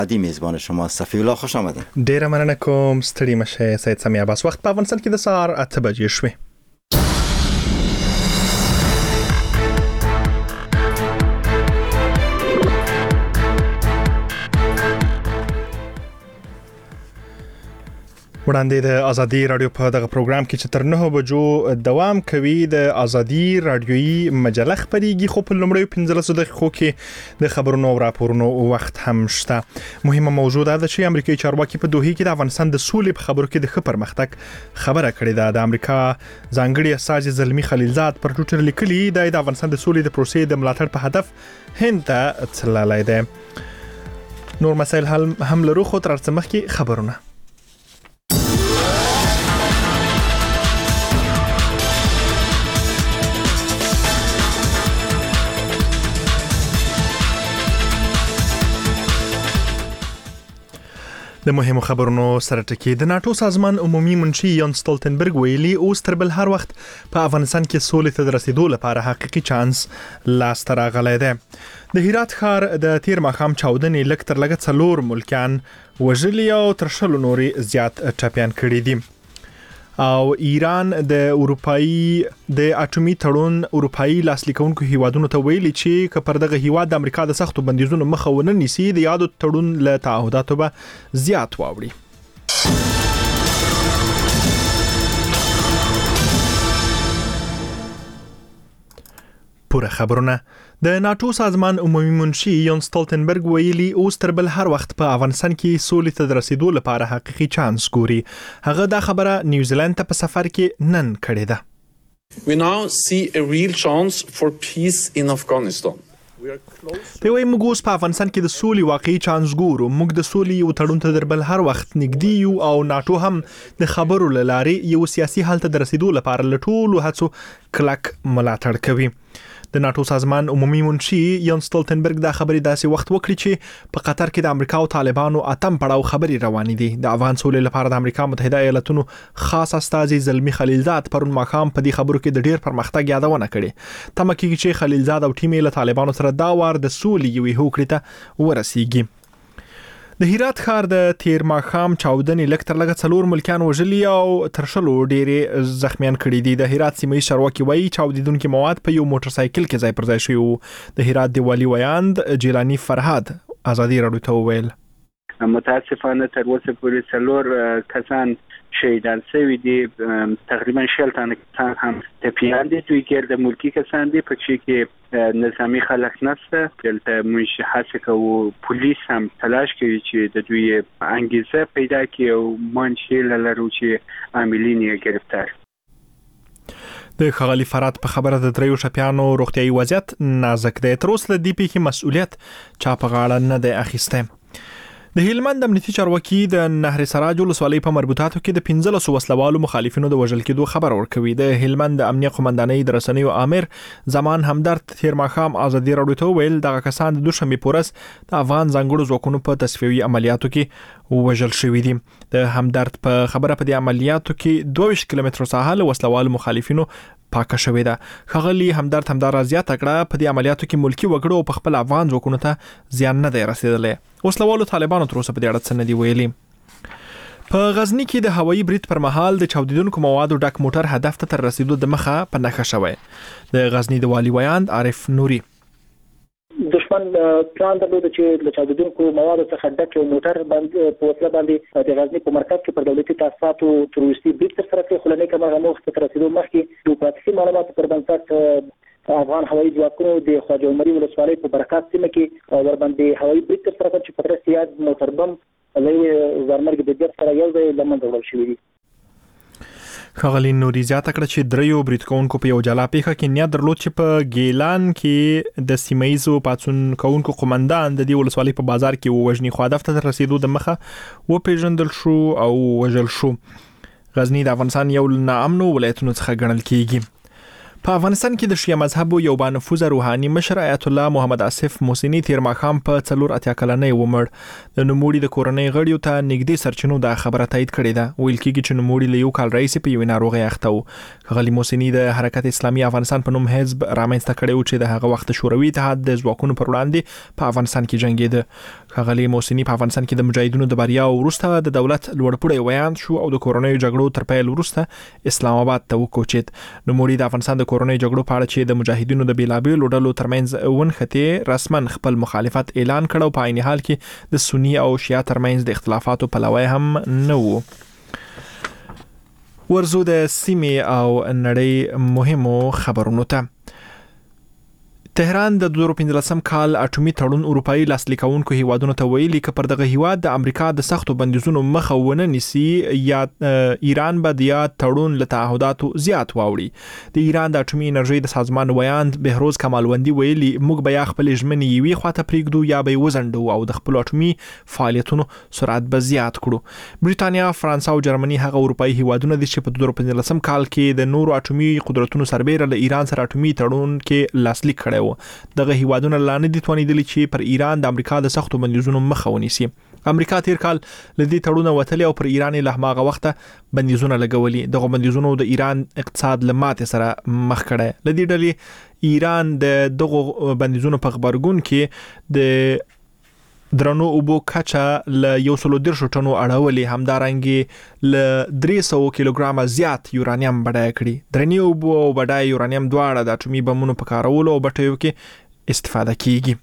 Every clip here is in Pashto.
عادی میزبان شما صفی الله، خوش آمدید. ډیره مننه کوم، ستړي مشه. سید سمیع عباس. وخت په افغانستان کې د سهار 8 بجې شوې. وړاندې د ازادي رادیو په دغه پروګرام کې چې تر 9 بجو دوام کوي د ازادي رادیوي مجله خبريږي، خو په لومړیو 15 دقیقو کې د خبرونو او راپورونو وخت هم شته. مهمه موضوع ده چې امریکایي چارواکي په دوحه کې د افغانستان د سولې په خبرو کې د ښه پرمختګ خبره کړې ده. د امریکا ځانګړي استازي زلمی خلیلزاد پر ټویټر لیکلي د افغانستان د سولې د پروسې د ملاتړ په هدف هند ته تللی دی. نور مسایل هم لرو، خو تر څه مخکې خبرونه. د مهمو خبرونو سره ټکی. د ناتو سازمان عمومي منشي یان ستولتنبرګ ویلي اوس تر بل هر وخت په افغانستان کې سولې ته رسیدو لپاره حقيقي چانس لاس ته راغلی دی. د هرات ښار د تیر ماښام چاودنې لږ تر لږه 4 ملکیان وژلي او تر 100 نورې زیات ټپیان کړي دي. او ایران د اروپאי د اټومي تړون اروپאי لاسلیکونکو هیوادونو ته ویلي چې که پر دغه هیواد د امریکا د سختو بندیزونو مخه ونه نیسي، د یادو تړون له تعهداتو به زیات واوړي. پوره خبرونه. د ناتو سازمان عمومي منشي یان ستولتنبرګ ویلي اوس تر بل هر وخت په افغانستان کې سولې ته رسیدو لپاره حقيقي چانس ګوري. هغه دا خبره نیوزیلند ته په سفر کې نن کړې ده. We now see a real chance for peace in Afghanistan. دوی موږ اوس په افغانستان کې د سولې واقعي چانس ګورو. موږ د سولې یو تړون ته در بل هر وخت نږدې یو او ناتو هم د خبرو لارې یو سیاسي حل ته رسیدو لپاره لټول هڅو کلک ملاتړ کوي. د ناتو سازمان عمومي منشي یان ستولتنبرګ دا خبرې داسې وخت وکړي چې په قطر کې د امریکا او طالبانو اتم پړاو خبرې روانې دي. د افغان سولې لپاره د امریکا متحده ایالاتونو خاص استازي زلمی خلیلزاد پرون ماښام په دې خبرو کې د ډیر پرمختګ یادونه کړې. تمه کېږي چې خلیلزاد او ټیم یې له طالبانو سره دا وار د سولې یوې هوکړې ته ورسیږي. د هرات ښار د تیر ماښام چاودنې لږ تر لږه 4 ملکیان وژلي او تر 100 ډېرې زخمیان کړي دي. د هرات سیمه چارواکي وایي چاودیدونکو مواد په یو موټر سایکل کې ځای پر ځای شوی وو. د هرات د والي ویاند جیلانی فرهاد ازادي رادیو ته وویل متاسفانه تر اوسه پورې 4 کسان شهیدان شوي دي. تقریبا 60 تنه کسان هم ټپیان دي. دوی ګرد ملکی کسان دي، په کې نظامی خلک نشته. دلته موږ هڅه کوو پولیس هم تلاش کوي چې د دوی انګیزه پیدا کړي او منشي لرو چې عاملین یې گرفتار. د خغلی فرات په خبره د دریو شپیانو روغتیايي وضعیت نازک دی. تر اوسه د دې پیښې مسؤلیت چا په غاړه نه دی اخیسته. د هلمند امنیتي چارواکي د نهر سراج ولسوالۍ په مربوطاتو کې د 15 وسلوالو مخالفینو د وژل کېدو خبر ورکوي. د هلمند امنیه قومندانۍ د رسنیو امیر زمان همدرد تیر ماښام ازادي رادیو ته ویل دغه کسان د دوشنبه پورس د افغان ځانګړو ځواکونو په تصفیوي عملیاتو کې وژل شوي دي. د همدرد په خبره په دې عملیاتو کې 22 کیلومتر ساحل وسلوالو مخالفینو پاکه شوې ده. خغلی همدرد همدار زیاته کړه په دې عملیاتو کې ملکی وګړو په خپل افغان ځواکونو ته زیان نه دی رسیدلی. وسلوالو طالبانو تر اوسه په دې اړه څه نه دی ویلي. په غزنی کې د هوایي برید پر مهال د چاودیدونکو موادو ډک موټر هدف ته تر رسیدو د مخه په نښه شوی. د غزنی د والي ویاند عارف نوري دشمن پلان درلود چې له چاودیدونکو موادو څخه ډک یو موټر باندې په وسیله باندې د غزنی په مرکز کې پر دولتي تاسیساتو تروریستي برید ترسره کړي. خو لنې کومه موخه تر رسیدو مخکې د پاتې معلوماتو پر بنسټ افغان هوایي ځواکونو د خواجه عمري ولسوالۍ په برکات سیمه کې ور باندې هوایي برید ترسره کړ چې په تر سیاد موټر بم لوی زرمرګ د جګ سره یو ځای لمنځه وړل شوی دی. خغلی نوري زیاته کړه چې دریو برید کوونکو په یو جلا پیښه کې نیت درلود چې په ګیلان کې د سیمایزو پاتون کوونکو قومندان د دې ولسوالۍ په بازار کې ووژني، خو هدف ته رسیدو د مخه و پیژندل شو او وژل شو. غزنی د افغانستان یو ناامنو ولایتونو څخه ګڼل کیږي. په افغانستان کې د شیعه مذهب یو با نفوذ روحاني مشر آیت الله محمد آصف موسینی تیر ماښام په 84 کلنۍ ومړ. د نوموړي د کورنۍ غړیو ته نږدې سرچینو دا خبره تایید کړې ده. ویل کېږي چې نوموړي له یو کال راهیسې په یوې ناروغۍ اخته و. غلی موسینی د حرکت اسلامي افغانستان په نوم حزب رامنځته کړی و چې د هغه وخت شوروي اتحاد د ځواکونو پر وړاندې په افغانستان کې جنګېده. ښاغلي محسني په افغانستان کې د مجاهدینو د بریا وروسته د دولت لوړپوړی ویاند شو او د کورونی جګړو تر پیل وروسته اسلام آباد ته وکوچید. نو موري د افغانستان د کورونی جګړو په اړه چې د مجاهدینو د بیلابېلو ډلو ترمنځ ونښتې رسما خپل مخالفت اعلان کړ او په عین حال کې د سنی او شیعه ترمنځ د اختلافاتو پلوی هم نه وو. ورزو د سیمې او نړۍ مهمو خبرونو ته. تهران د 2015 کال اټومي تړون اروپאי لاسلیک کوونکو هیوادونو ته ویلي چې پر دغه هیواد د امریکا د سختو بندیزونو مخه ونه نیسي یا ایران به د تړون له تعهداتو زیات واوړي. د ایران د اټومي انرژي د سازمان ویاند بهروز کمالوندی ویلي موږ به یا خپل ژمنې یوې خواته پریږدو یا به وزندو او د خپل اټومي فعالیتونو سرعت به زیات کړو. بریټانیا، فرانسه او جرمني هغه اروپאי هیوادونه دي چې په 2015 کال کې د نورو اټومي قدرتونو سربېره له ایران سره اټومي تړون کې لاسلیک کړی. دغه هیوادونه لاندې دي توانیدلی چې پر ایران د امریکا د سختو بندیزونو مخه ونیسي. امریکا تیر کال لدی تړون وتلی او پر ایران له هغه وخته بندیزونه لګولي. دغه بندیزونو د ایران اقتصاد لمات سره مخ کړي. لدی ډلې ایران د دغه بندیزونو په خبرګون کې د درنو اوبو کچا ل 110 ټنو اړولې، همدارنګي ل 300 کیلوګرام زیات یورانیم بډای کړي. درنی اوبو او بډای یورانیم دواړه د اټومي بمونو په کارولو او بټیو کې استفاده کیږي.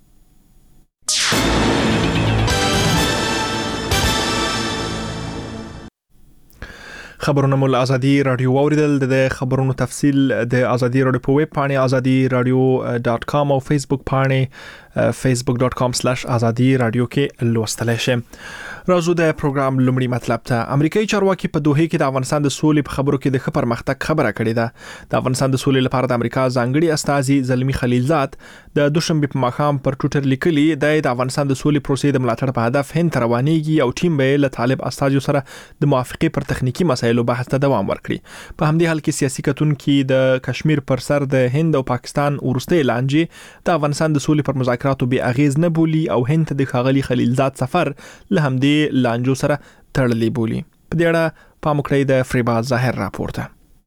خبرونه مول ازادي رادیو اوریدل. د خبرونو تفصیل د ازادي رادیو په ویب پاڼه azadi-radio.com او فیسبوک پاڼه facebook.com/azadi radio کې لوستلی شئ. راځو د پروګرام لومړی مطلب ته. امریکایي چارواکي په دوحه کې د افغانستان د سولې په خبرو کې د ښه پرمختګ خبره کړې ده. د افغانستان د سولې لپاره د امریکا ځانګړي استازي زلمی خلیلزاد د دوشنبه په ماښام پر ټوئیټر لیکلي د افغانستان د سولې پروسې د ملاتړ په هدف هند روانيږي او ټیم به له طالب استازو سره د موافقې پر تخنیکی مسایلو بحث ته دوام ورکړي. په همدې حال کې سیاسي کتونکو د کشمیر پر سر د هند او پاکستان ورسته لانجې د افغانستان د سولې پر مذاکراتو به اغیز نه بولی او هند د ښاغلي خلیلزاد سفر له همدې لانجو سره تړلې بولی. په دې اړه پاموکړی د فریباز ظاهر راپورته.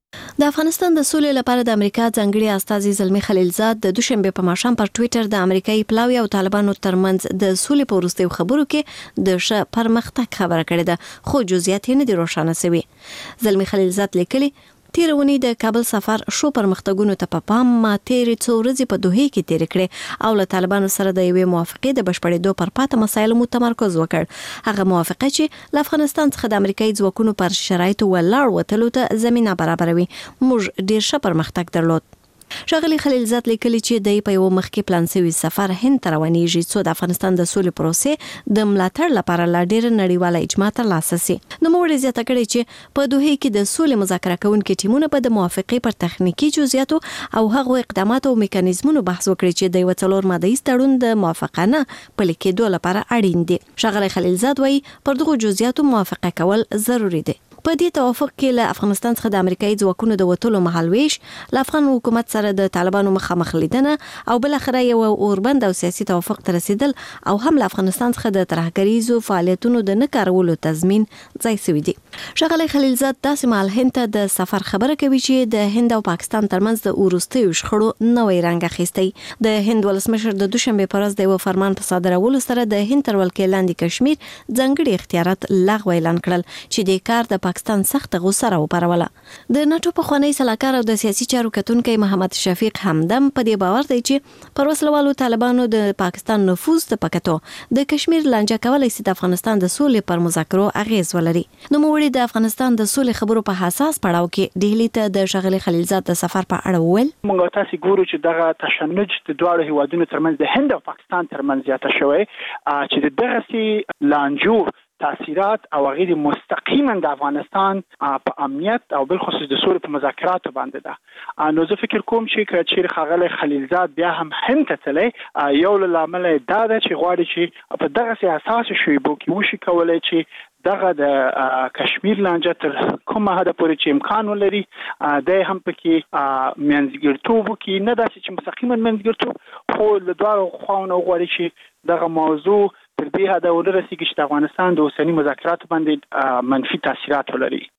د افغانستان د سولې لپاره د امریکا ځانګړي استازي زلمی خلیلزاد د دوشنبه په ماښام پر ټوئیټر د امریکایي پلاوی او طالبانو ترمنځ د سولې په وروستیو خبرو کې د ښه پرمختګ خبره کړې ده، خو جزئیات یې نه دي روښانه شوي. زلمی خلیلزاد لیکلي تیرونی د کابل سفر شو پرمختګونو ته په پام ما تیرې څو ورځې په دوحه کې تیر کړې او له طالبانو سره د یوې موافقې د بشپړېدو پر پاتې مسایلو متمرکز وکړ. هغه موافقه چې له افغانستان څخه د امریکایي ځواکونو پر شرایطو ولاړ وتلو ته زمينه برابروي. موږ ډیر ښه پرمختګ درلود. ښاغلي خلیلزاد لیکلي چې د په یو مخکې پلان شوی سفر هند ته روانېږي څو د افغانستان د سولې پروسې د ملاتړ لپاره لا ډېر نړیواله اجماع ترلاسه شي. نوموړي زیاته کړې چې په دوحه کې د سولې مذاکره کوونکي ټیمونه به د موافقې پر تخنیکی جزئیاتو او هغو اقداماتو او میکانیزمونو بحث وکړي چې د یو څلور مادهیز تړون د موافقانه پلي کېدو لپاره اړین دي. ښاغلي خلیلزاد وایي پر دغو جزئیاتو موافقه کول ضروري دي. په دې توافق کې له افغانستان څخه د امریکایي ځواکونو د وټولو مهالويش، له افغان حکومت سره د طالبانو مخامخ لیدنه او بل اخره یو اوربند او سیاسي توافق ته رسیدل او هم له افغانستان څخه د ترهګریزو فعالیتونو د نه کارولو تضمین ځای شوی دی. ښاغلي خلیلزاد داسې مهال هند ته د سفر خبره کوي چې د هند او پاکستان ترمنځ د وروستیو شخړو نوې رنګ اخیستی. د هند ولسمشر د دوشنبه پر ورځ د یو فرمان په صادرولو سره د هند تر ولکې لاندې کشمیر ځانګړي اختیارات لغوه اعلان کړل چې د کار د پاکستان سخت غوسه راوپاروله. د ناتو په خوانی سلاکار او د سیاسي چارو کتونکو محمد شفیق همدم په دې باور دی چې پر وسلوالو طالبانو د پاکستان نفوذ ته پکتو د کشمیر لانجه کولای شي د افغانستان د سولې پر مذاکرو اغیز ولري. نو موږ د افغانستان د سولې خبرو په حساس پړاو کې دهلی ته د ښاغلي خلیلزاد د سفر په اړه وویل. موږ تاسو ګورو چې دغه تشنج د دواړو هیوادونو ترمنځ د هند او پاکستان ترمنځ زیاته شوی چې دغه سي لانجو تاثیرات او غیر مستقیما د افغانستان په امنیت او بل خصوص د سولې په مذاکراتو باندې ده. نو زه فکر کوم چې چیرې خاغلی خلیلزاد بیا هم هند ته تللی یو له لامله دا ده چې غواړي چې په دغسې اساسو شیبو کې وشي کولی چې دغه د کشمیر لانجه تر کومه حده پورې چې امکان ولري دی هم پکې منځګړیتوب وکړي، نه داسې چې مستقیما منځګړیتوب، خو له دواړو خواوو غواړي چې دغه موضوع تر دې حده ورسیږي چې د افغانستان د اوسني مذاکراتو باندې منفي تاثیرات ولري.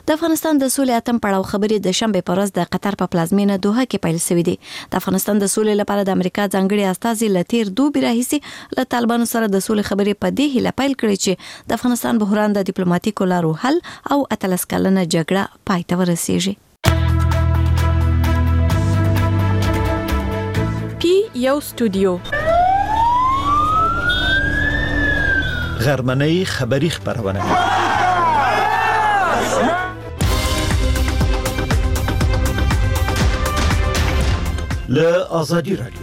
د افغانستان د سولې اتم پړاو خبرې د شنبه په ورځ د قطر په پلازمینه دوحه کې پیل شوې دي. د افغانستان د سولې لپاره د امریکا ځانګړي استازي لتیر دوبي راهیسي له طالبانو سره د سولې خبرې په دې هیله پیل کړې چې د افغانستان بحران د ډیپلوماټیکو لارو حل او 13 کلنه جګړه پای ته ورسیږي. یو استودیو غرمنۍ خبری خبرونه له آزادی رادیو.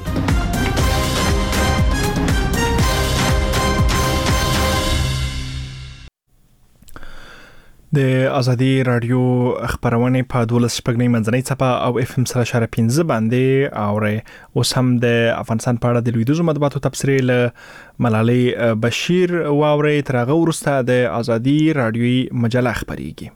د ازادي رادیو خبرونه په 12 شپږنۍ منځنۍ صفه او اف ام 3.15 باندې او اوس هم د افغانستان په اړه د لویدیزو مطبوعاتو تبصرې له ملالۍ بشیر واوري ترغه ورسته د ازادي رادیوي مجله خبريږي.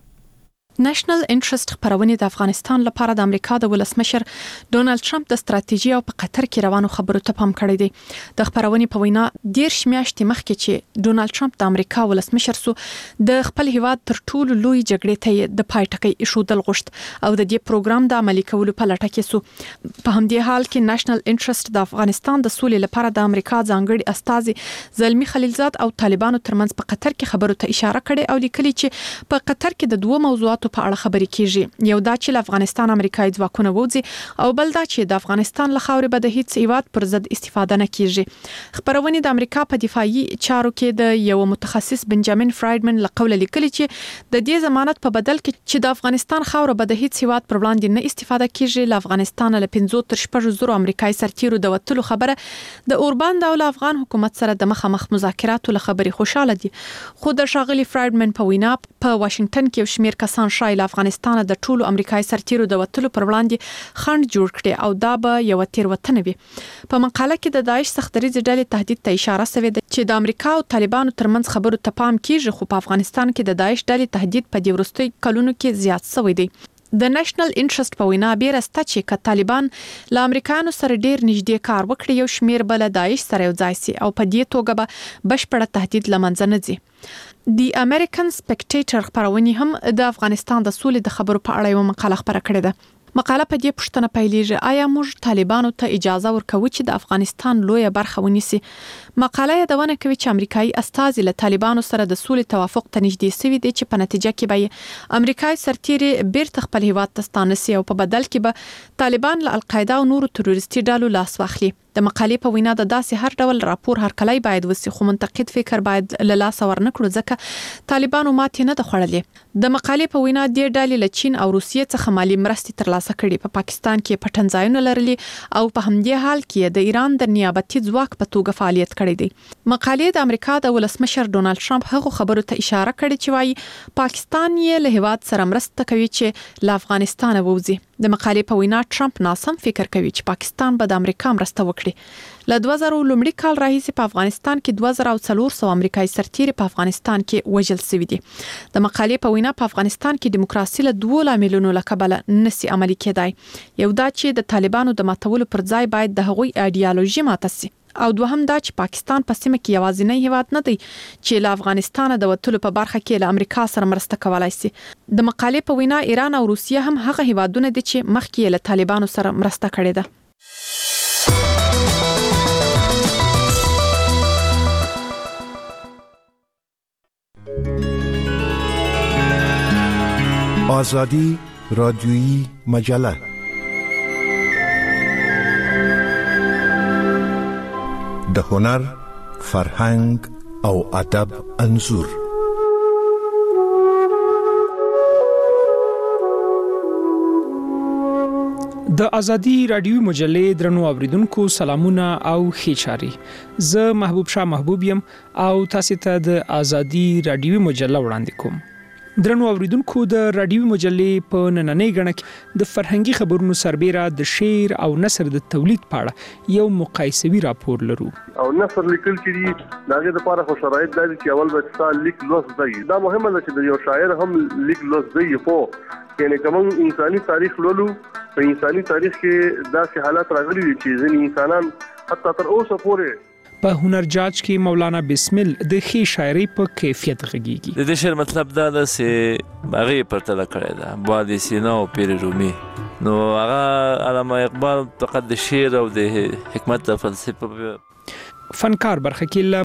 نېشنل انټرست خبرونه د افغانستان لپاره د امریکا د ولسمشر ډونالد ټرمپ د ستراتیژي او په قطر کې روانو خبرو ته پام کړی دی. د خبرونه په وینا 10 میاشتې مخکې چې ډونالد ټرمپ د امریکا ولسمشر سو د خپل هیواد تر ټولو لوی جګړې ته د پای ټکی ایښودل غوښت او د دې پروګرام د عملي کولو په لټه کې سو. په همدې حال کې نېشنل انټرست د افغانستان د سولې لپاره د امریکا ځانګړي استازي زلمی خلیلزاد او طالبانو ترمنځ په قطر کې خبرو ته اشاره کړې او لیکلي چې په قطر کې د دوه موضوعاتو په اړه خبرې کیږي. یو دا چې افغانستان امریکایي ځواکونه وځي او بل دا چې د افغانستان له خاورې به د هیڅ هیواد پر ضد استفاده نه کیږي. خبرونه د امریکا په دفاعي چارو کې د یو متخصص بنجامین فرایډمن له قوله لیکلي چې د دې ضمانت په بدل کې چې د افغانستان خاور به د هیڅ هیواد پر وړاندې نه استفاده کیږي. له افغانستان له 15 تر 16 امریکایي سرتیرو د وټلو خبره د اوربان د افغان حکومت سره د مخامخ مذاکراتو له خبرې خوشاله دي. خو د شاغلي فرایډمن په وینا په واشنگټن کې شمیر کسان شایل افغانستان د ټولو امریکایي سرتیرو د وټلو پر وړاندې خنډ جوړ کړي او دا به یو تیروتنه وي. په مقاله کې د داعش سختدریځ ډلې تهدید ته اشاره شوې ده چې د امریکا او طالبانو ترمنځ خبرو ته پام کیږي، خو په افغانستان کې د داعش ډلې تهدید په دې وروستي کلونو کې زیات شوی دی. د نېشنل انټرست په وینا بیرسته چې ک طالبان له امریکایانو سره ډیر نږدې کار وکړي یو شمیر بل داعش سره یو ځای سي او په دې توګه به بشپړه تهدید لمنځه نه ځي. دی امریکن سپیکټیټر خبرونه هم د افغانستان د سولې د خبرو په اړه یو مقاله خبره کړې ده. مقاله په دې پوښتنه پیلېږي آیا موږ طالبانو ته اجازه ورکوو چې د افغانستان لویه برخه ونیسي. مقاله یادونه کوي چې امریکایي استازي له طالبانو سره د سولې توافق ته نږدې شوي دي چې په نتیجه کې به امریکایي سرتیري بیرته خپل هیواد ته ستانسي او په بدل کې به طالبان له القاعده او نورو تروریستي ډلو لاس واخلي. د مقالې په وینا د داسې هر ډول راپور هرکلی باید وسی، خو منتقد فکر باید له لاس ورنکړو ځکه طالبانو ماتې نه د خوړلې. د مقالې په وینا د ډلې له چین او روسیې څخه مالی مرستې ترلاسه کړي، په پاکستان کې پټنځایونه لرلي او په همدې حال کې د ایران د نیابتي ځواک په توګه فعالیت کړی دی. مقالې د امریکا د ولسمشر ډونالد ټرمپ هغه خبرو ته اشاره کړې چې وايي پاکستان یې له هیواد سره مرسته کوي چې له افغانستان ووځي. د مقالې په وینا ټرمپ ناسم فکر کوي چې پاکستان به د امریکا مرسته وکړي. له 2000 لومړي کال راهیسې په افغانستان کې 2400 امریکایي سرتیري په افغانستان کې وژل شوي دي. د مقالې په وینا په افغانستان کې دیموکراسي له دوه لاملونو له کبله نسي عملي کېدای. یو دا چې د طالبانو د ماتولو پر ځای باید د هغوی ایډیالوژي ماته شي، او دوهم دا چې پاکستان په سیمه کې یوازینی هیواد نه دی چې له افغانستان د وټلو په برخه کې له امریکا سره مرسته کولای شي. د مقالې په وینا ایران او روسیه هم هغه هیوادونه دي چې مخکې له طالبانو سره مرسته کړې ده. آزادی رادیویی مجله د هنر، فرهنګ او ادب انځور. د ازادي رادیوي مجلې درنو اوریدونکو سلامونه او ښه چاري. زه محبوب شاه محبوب يم او تاسو ته د ازادي رادیوي مجله وړاندې کوم. درنو اوریدونکو د رادیوي مجلې په نننۍ غړنه کې د فرهنګي خبرونو سربېره د شعر او نثر د تولید په اړه یو مقایسوي راپور لرو. او نثر لیکل چې داګه د لپاره خو شرایط دي چې اول به تاسو لیک لوست دی. دا مهمه ده چې د یو شاعر هم لیک لوست دی. په یعنی کوم انساني تاریخ لولو، په انساني تاریخ کې داسې حالات راغلي دي چې ځینې انسانان حتی تر اوسه پورې په هنر جاج کې مولانا بسمل د خې شاعري په کیفیت غږیږي. د دې شعر مطلب دا ده چې هغه پرتله کړی ده باد سینا او پیر رومي. نو هغه علامه اقبال فقط د شعر او د حکمت او فلسفه فنکار برخه کې